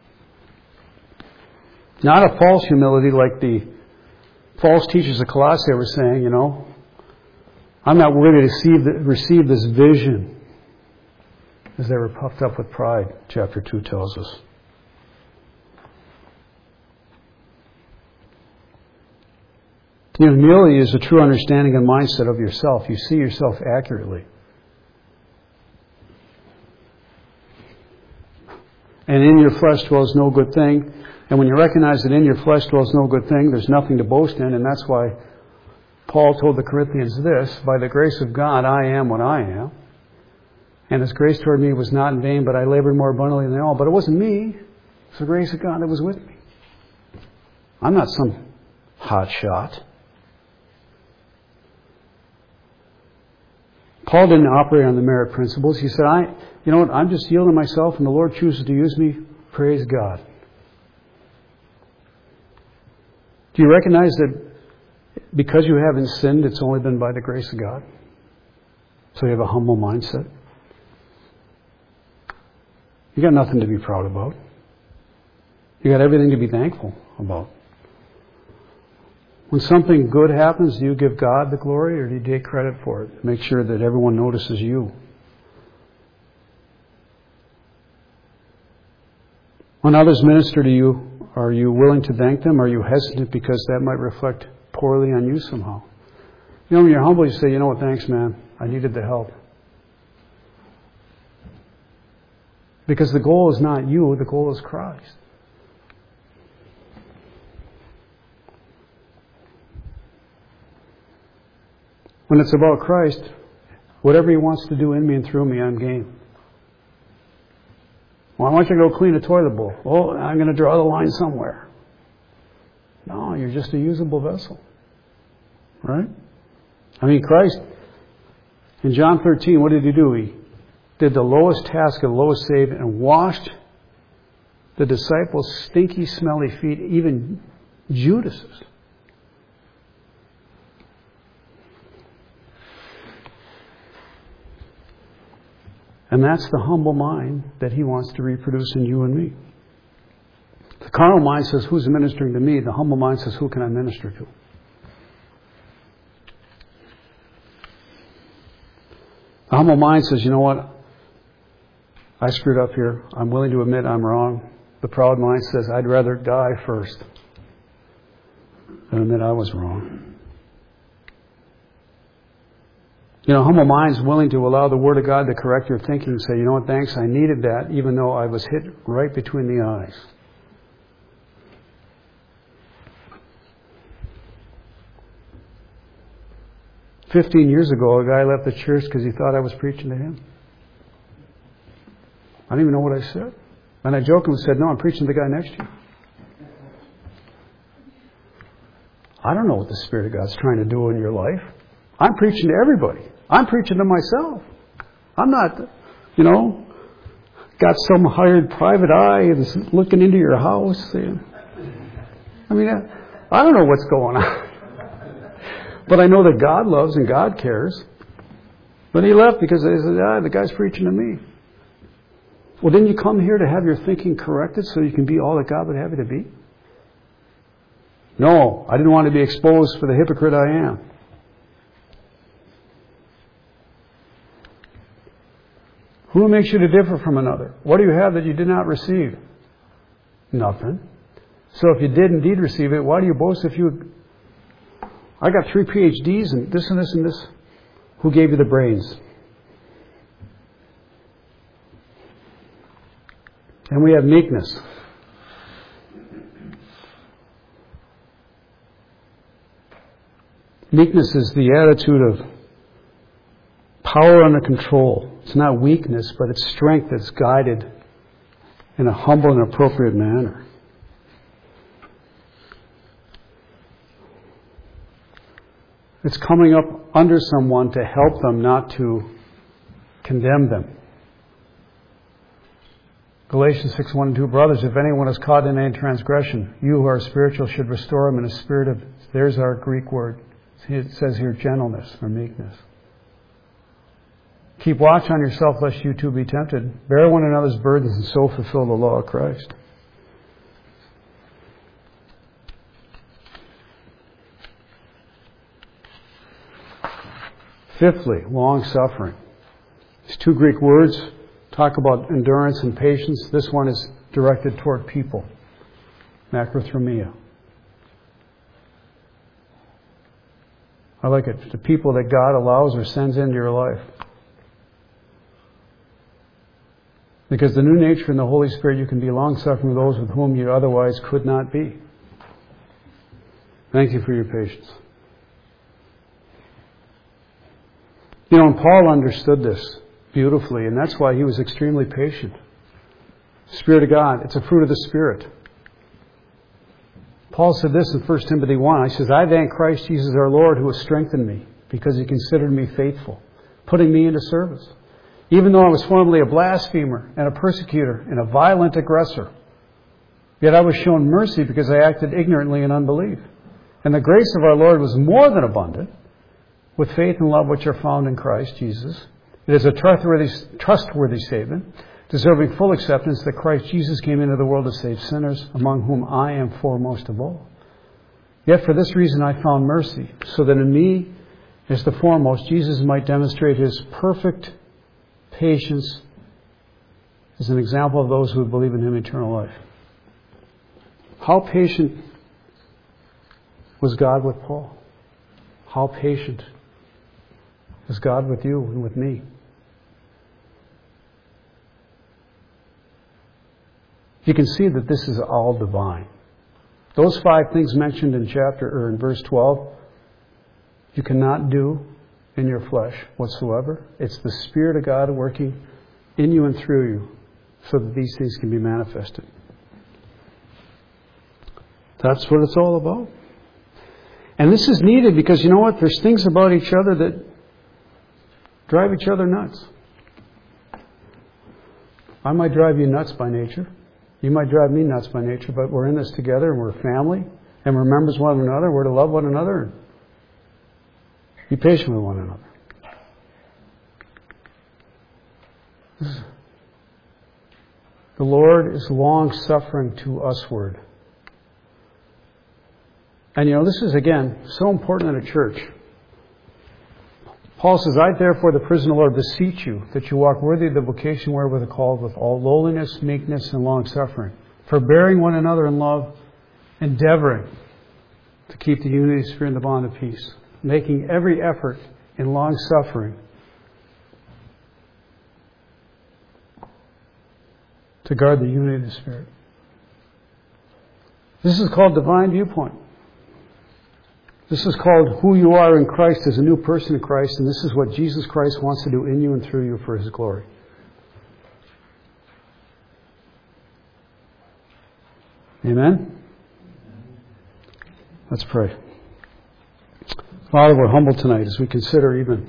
Not a false humility like the false teachers of Colossae were saying, I'm not worthy to receive this vision, as they were puffed up with pride, chapter 2 tells us. Humility is a true understanding and mindset of yourself. You see yourself accurately. And in your flesh dwells no good thing. And when you recognize that in your flesh dwells no good thing, there's nothing to boast in. And that's why Paul told the Corinthians this, by the grace of God, I am what I am. And his grace toward me was not in vain, but I labored more abundantly than all. But it wasn't me. It's the grace of God that was with me. I'm not some hot shot. Paul didn't operate on the merit principles. He said, I'm just yielding myself and the Lord chooses to use me. Praise God. Do you recognize that because you haven't sinned, it's only been by the grace of God? So you have a humble mindset. You got nothing to be proud about. You got everything to be thankful about. When something good happens, do you give God the glory or do you take credit for it? Make sure that everyone notices you. When others minister to you, are you willing to thank them? Are you hesitant because that might reflect poorly on you somehow? When you're humble, you say, thanks, man. I needed the help. Because the goal is not you, the goal is Christ. When it's about Christ, whatever He wants to do in me and through me, I'm game. Well, I want you to go clean a toilet bowl. Oh, I'm going to draw the line somewhere. No, you're just a usable vessel. Right? Christ, in John 13, what did He do? He did the lowest task of the lowest saved and washed the disciples' stinky, smelly feet, even Judas's. And that's the humble mind that He wants to reproduce in you and me. The carnal mind says, who's ministering to me? The humble mind says, who can I minister to? The humble mind says, you know what? I screwed up here. I'm willing to admit I'm wrong. The proud mind says, I'd rather die first than admit I was wrong. You know, humble mind's willing to allow the Word of God to correct your thinking and say, you know what, thanks, I needed that, even though I was hit right between the eyes. "15 years ago, a guy left the church because he thought I was preaching to him. I didn't even know what I said. And I jokingly said, no, I'm preaching to the guy next to you. I don't know what the Spirit of God's trying to do in your life. I'm preaching to everybody. I'm preaching to myself. I'm not, got some hired private eye that's looking into your house. I don't know what's going on. But I know that God loves and God cares. But he left because they said, the guy's preaching to me. Well, didn't you come here to have your thinking corrected so you can be all that God would have you to be? No, I didn't want to be exposed for the hypocrite I am. Who makes you to differ from another? What do you have that you did not receive? Nothing. So if you did indeed receive it, why do you boast if you... I got 3 PhDs and this and this and this. Who gave you the brains? And we have meekness. Meekness is the attitude of power under control. It's not weakness, but it's strength that's guided in a humble and appropriate manner. It's coming up under someone to help them, not to condemn them. Galatians 6:1-2, brothers, if anyone is caught in any transgression, you who are spiritual should restore him in a spirit of, there's our Greek word. It says here gentleness or meekness. Keep watch on yourself lest you too be tempted. Bear one another's burdens and so fulfill the law of Christ. Fifthly, long-suffering. These 2 Greek words talk about endurance and patience. This one is directed toward people. Macrothumia. I like it. The people that God allows or sends into your life. Because the new nature in the Holy Spirit, you can be long-suffering with those with whom you otherwise could not be. Thank you for your patience. And Paul understood this beautifully, and that's why he was extremely patient. Spirit of God, it's a fruit of the Spirit. Paul said this in 1 Timothy 1. He says, I thank Christ Jesus our Lord who has strengthened me because he considered me faithful, putting me into service. Even though I was formerly a blasphemer and a persecutor and a violent aggressor, yet I was shown mercy because I acted ignorantly in unbelief. And the grace of our Lord was more than abundant with faith and love which are found in Christ Jesus. It is a trustworthy statement, deserving full acceptance that Christ Jesus came into the world to save sinners, among whom I am foremost of all. Yet for this reason I found mercy, so that in me, as the foremost, Jesus might demonstrate his perfect patience as an example of those who believe in him eternal life. How patient was God with Paul? How patient is God with you and with me? You can see that this is all divine. Those 5 things mentioned in in verse 12, you cannot do in your flesh whatsoever. It's the Spirit of God working in you and through you so that these things can be manifested. That's what it's all about. And this is needed because you know what? There's things about each other that drive each other nuts. I might drive you nuts by nature. You might drive me nuts by nature, but we're in this together and we're family and we're members of one another. We're to love one another and be patient with one another. The Lord is long-suffering to usward. And this is, again, so important in a church. Paul says, I therefore, the prisoner of the Lord, beseech you that you walk worthy of the vocation wherewith are called, with all lowliness, meekness, and long-suffering, forbearing one another in love, endeavoring to keep the unity of the Spirit and the bond of peace, making every effort in long-suffering to guard the unity of the Spirit. This is called divine viewpoint. This is called who you are in Christ as a new person in Christ, and this is what Jesus Christ wants to do in you and through you for His glory. Amen? Let's pray. Father, we're humbled tonight as we consider even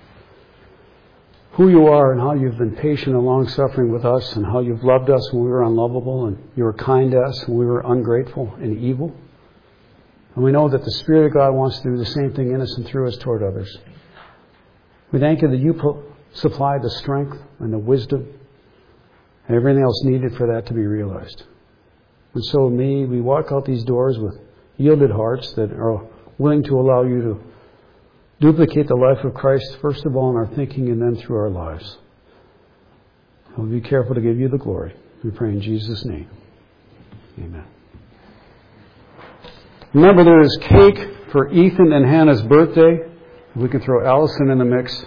who you are and how you've been patient and long-suffering with us, and how you've loved us when we were unlovable, and you were kind to us when we were ungrateful and evil. And we know that the Spirit of God wants to do the same thing in us and through us toward others. We thank you that you supply the strength and the wisdom and everything else needed for that to be realized. And so may we walk out these doors with yielded hearts that are willing to allow you to duplicate the life of Christ, first of all in our thinking and then through our lives. And we'll be careful to give you the glory. We pray in Jesus' name. Amen. Remember, there is cake for Ethan and Hannah's birthday. We can throw Allison in the mix.